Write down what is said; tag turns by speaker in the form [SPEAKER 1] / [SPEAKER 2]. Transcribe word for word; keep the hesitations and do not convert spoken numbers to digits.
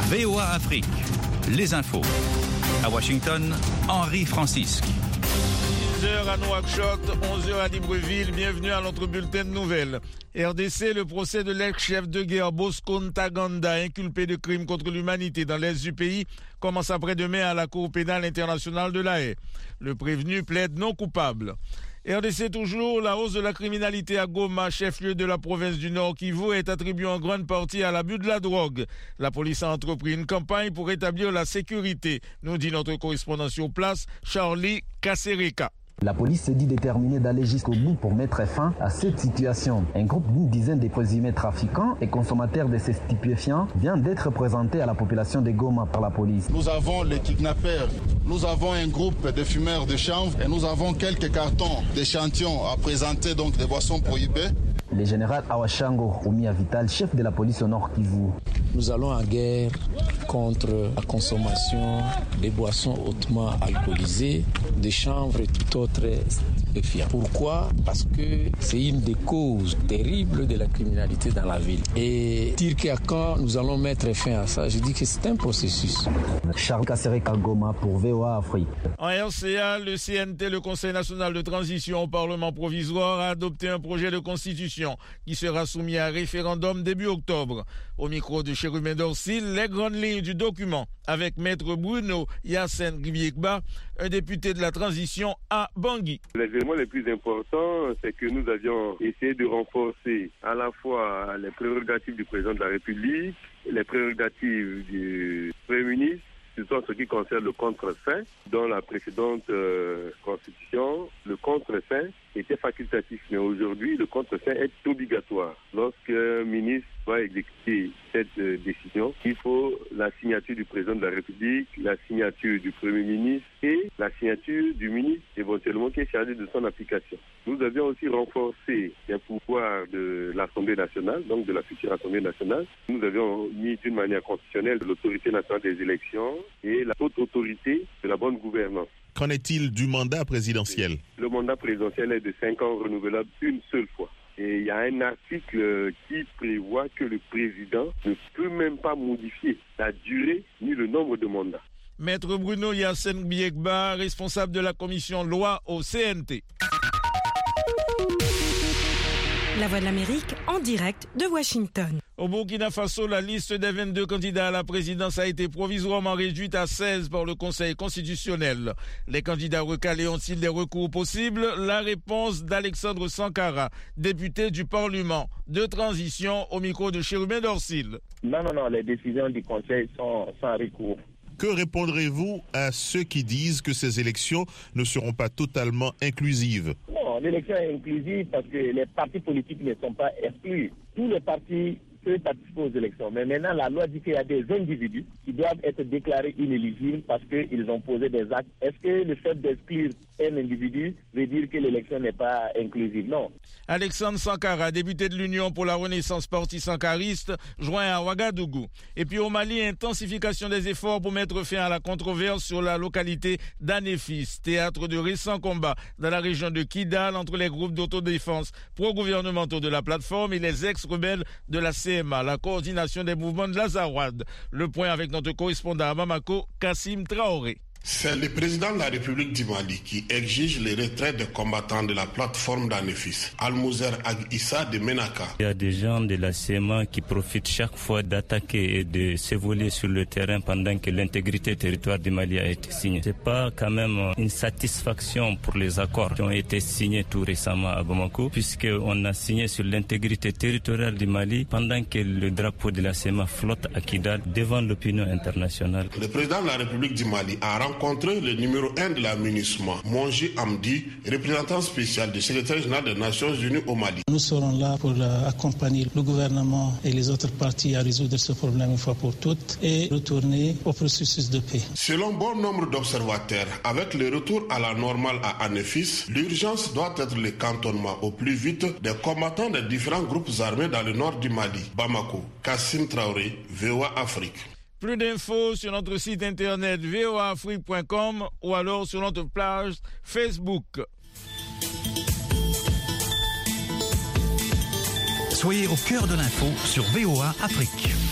[SPEAKER 1] V O A Afrique, les infos. À Washington, Henri Francisque.
[SPEAKER 2] dix heures à Nouakchott, onze heures à Libreville. Bienvenue à notre bulletin de nouvelles. R D C, le procès de l'ex-chef de guerre Bosco Ntaganda, inculpé de crimes contre l'humanité dans l'est du pays, commence après-demain à la Cour pénale internationale de La Haye. Le prévenu plaide non coupable. R D C toujours, la hausse de la criminalité à Goma, chef-lieu de la province du Nord Kivu, est attribuée en grande partie à l'abus de la drogue. La police a entrepris une campagne pour rétablir la sécurité, nous dit notre correspondant sur place, Charlie Kasereka.
[SPEAKER 3] La police se dit déterminée d'aller jusqu'au bout pour mettre fin à cette situation. Un groupe d'une dizaine de présumés trafiquants et consommateurs de ces stupéfiants vient d'être présenté à la population de Goma par la police.
[SPEAKER 4] Nous avons les kidnappeurs, nous avons un groupe de fumeurs de chanvre et nous avons quelques cartons d'échantillons à présenter, donc des boissons prohibées.
[SPEAKER 3] Le général Awashango Oumia Vital, chef de la police au Nord Kivu.
[SPEAKER 5] Nous allons en guerre contre la consommation des boissons hautement alcoolisées, des chanvre et tout autre stupéfiant. Pourquoi ? Parce que c'est une des causes terribles de la criminalité dans la ville. Et dire qu'à quand nous allons mettre fin à ça, je dis que c'est un processus.
[SPEAKER 3] Charles Kasereka Goma pour V O A Afrique.
[SPEAKER 2] En R C A, le C N T, le Conseil national de transition au Parlement provisoire, a adopté un projet de constitution qui sera soumis à référendum début octobre. Au micro de Chérubin Dorsil, les grandes lignes du document avec Maître Bruno Yassine Gribiekba, un député de la transition à Bangui.
[SPEAKER 6] Les éléments les plus importants, c'est que nous avions essayé de renforcer à la fois les prérogatives du président de la République, les prérogatives du Premier ministre, surtout en ce qui concerne le contre-fin. Dans la précédente euh, constitution, le contre-fin était facultatif, mais aujourd'hui, le contre-fin est obligatoire. Lorsqu'un ministre doit exécuter cette euh, décision, il faut la signature du président de la République, la signature du Premier ministre et la signature du ministre, éventuellement, qui est chargé de son application. Nous avions aussi renforcé les pouvoirs de l'Assemblée nationale, donc de la future Assemblée nationale. Nous avions mis d'une manière constitutionnelle l'autorité nationale des élections et la haute autorité de la bonne gouvernance.
[SPEAKER 7] Qu'en est-il du mandat présidentiel ?
[SPEAKER 6] Le mandat présidentiel est de cinq ans renouvelable une seule fois. Et il y a un article qui prévoit que le président ne peut même pas modifier la durée ni le nombre de mandats.
[SPEAKER 2] Maître Bruno Yassine Gribiekba, responsable de la commission loi au C N T.
[SPEAKER 8] La Voix de l'Amérique en direct de Washington.
[SPEAKER 2] Au Burkina Faso, la liste des vingt-deux candidats à la présidence a été provisoirement réduite à seize par le Conseil constitutionnel. Les candidats recalés ont-ils des recours possibles ? La réponse d'Alexandre Sankara, député du Parlement de transition, au micro de Chérubin Dorsil.
[SPEAKER 9] Non, non, non, les décisions du Conseil sont sans recours.
[SPEAKER 7] Que répondrez-vous à ceux qui disent que ces élections ne seront pas totalement inclusives ?
[SPEAKER 9] Non, l'élection est inclusive parce que les partis politiques ne sont pas exclus. Tous les partis peuvent participer aux élections. Mais maintenant, la loi dit qu'il y a des individus qui doivent être déclarés inéligibles parce qu'ils ont posé des actes. Est-ce que le fait d'exclure un individu veut dire que l'élection n'est pas inclusive? Non.
[SPEAKER 2] Alexandre Sankara, député de l'Union pour la Renaissance parti sankariste, joint à Ouagadougou. Et puis au Mali, intensification des efforts pour mettre fin à la controverse sur la localité d'Anéfis, théâtre de récents combats dans la région de Kidal entre les groupes d'autodéfense pro-gouvernementaux de la plateforme et les ex-rebelles de la C M A, la coordination des mouvements de l'Azawad. Le point avec notre correspondant à Bamako, Kassim Traoré.
[SPEAKER 10] C'est le président de la République du Mali qui exige le retrait des combattants de la plateforme d'Anéfis, Al-Mouzer Ag Issa de Menaka.
[SPEAKER 11] Il y a des gens de la C M A qui profitent chaque fois d'attaquer et de s'évoluer sur le terrain pendant que l'intégrité territoriale du Mali a été signée. C'est pas quand même une satisfaction pour les accords qui ont été signés tout récemment à Bamako, puisqu'on a signé sur l'intégrité territoriale du Mali pendant que le drapeau de la C M A flotte à Kidal devant l'opinion internationale.
[SPEAKER 10] Le président de la République du Mali a rencontré le numéro un de la MINUSMA, Monji Amdi, représentant spécial du secrétaire général des Nations Unies au Mali.
[SPEAKER 12] Nous serons là pour accompagner le gouvernement et les autres partis à résoudre ce problème une fois pour toutes et retourner au processus de paix.
[SPEAKER 10] Selon bon nombre d'observateurs, avec le retour à la normale à Anéfis, l'urgence doit être le cantonnement au plus vite des combattants des différents groupes armés dans le nord du Mali. Bamako, Kassim Traoré, V O A Afrique.
[SPEAKER 2] Plus d'infos sur notre site internet v o a afrique point com ou alors sur notre page Facebook.
[SPEAKER 1] Soyez au cœur de l'info sur V O A Afrique.